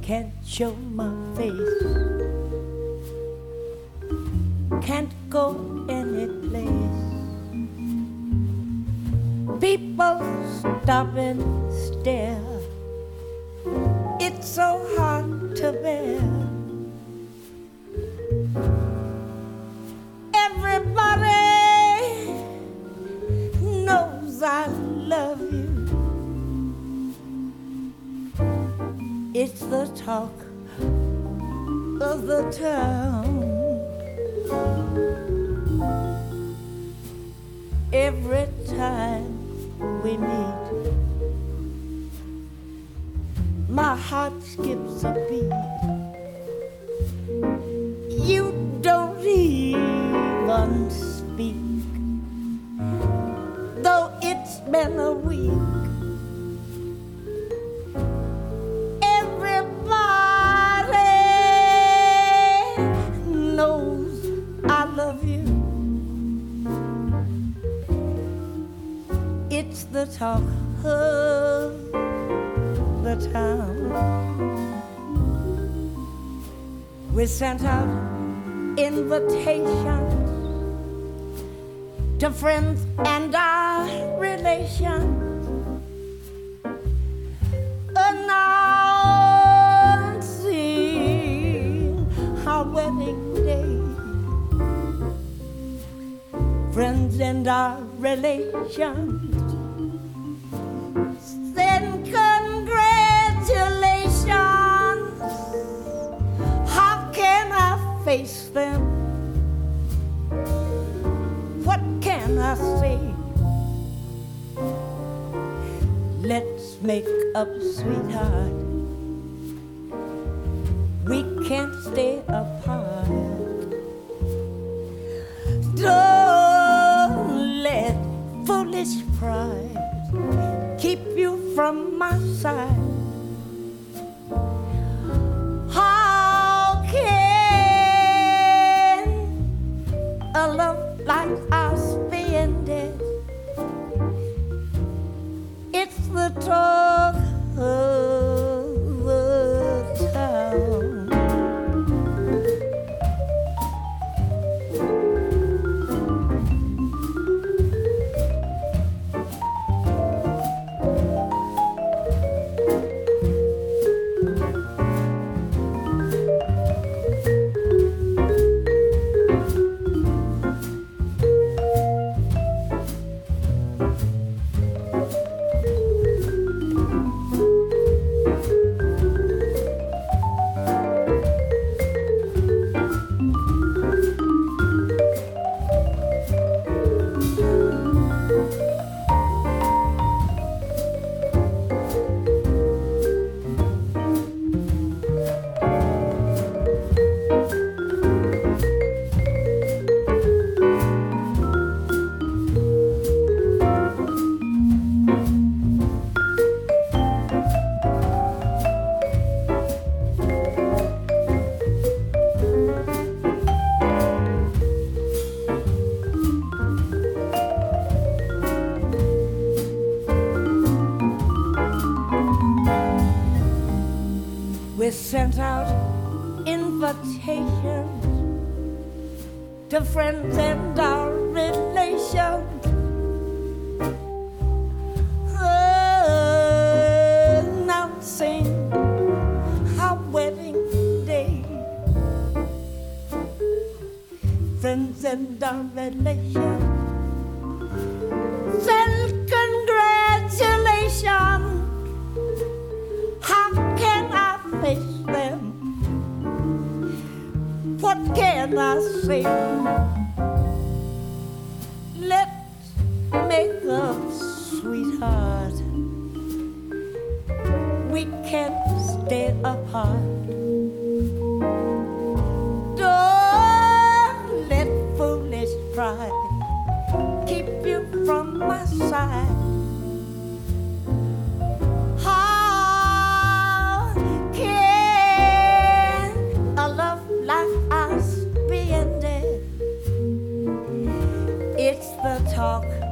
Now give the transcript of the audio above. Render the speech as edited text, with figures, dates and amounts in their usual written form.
Can't show my face, can't go any place. People stop and stare, it's so hard to bear. Everybody knows I love you. It's the talk of the town. Every time we meet, my heart skips a beat. You don't even speak, though it's been a week. It's the talk of the town. We sent out invitations to friends and our relations, announcing our wedding day. Friends and our relations, then congratulations. How can I face them? What can I say? Let's make up, sweetheart. We can't stay apart. Don't let foolish pride keep you from my side. How can a love like ours be ended? It's the talk of the town. We sent out invitations to friends and our relations, announcing our wedding day. Friends and our relations, send congratulations. How can I face them? What can I say? Let's make up, sweetheart. We can't stay apart. Don't let foolish pride keep you from my side. It's the talk